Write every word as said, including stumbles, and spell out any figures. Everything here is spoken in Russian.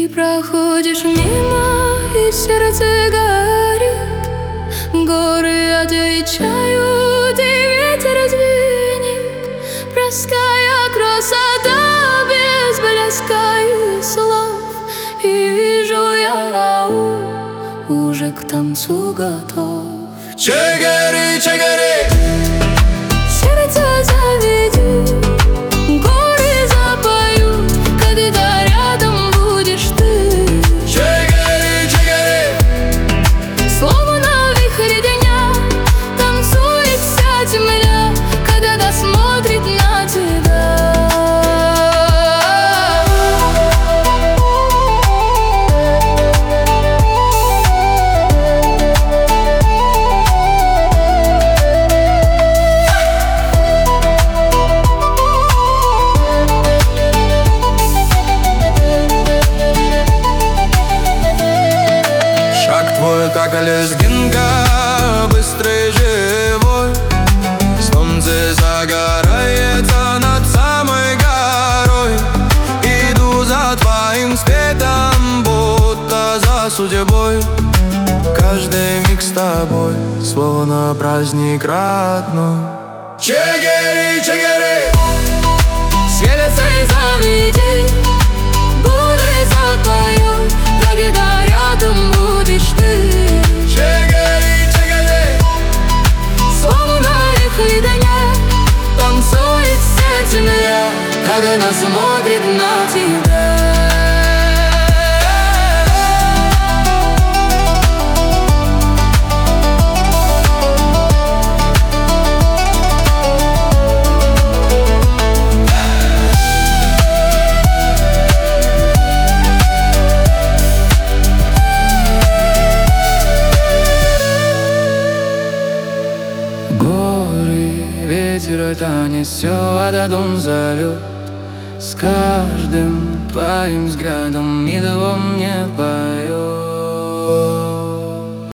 Ты проходишь мимо, и сердце горит. Горы отвечают, и ветер звенит. Простая красота без блеска и слов. И вижу я, уже к танцу готов. Чегори, чегори, сердце заведи, горы запоют, когда рядом будешь ты. чегори, чегори, Словно вихрь дня танцует вся земля, когда смотрит на тебя. как лезгинка, быстрый, живой. Солнце загорается над самой горой. Иду за твоим светом, будто за судьбой. Каждый миг с тобой, словно праздник родной. Чегори, чегори, Сердце заведи, горы запоют, когда рядом будешь ты. чегори, чегори, Словно вихрь дня танцует вся земля, когда смотрит на тебя. Ветер это несет, а до дом зовет. С каждым твоим взглядом мир во мне поет.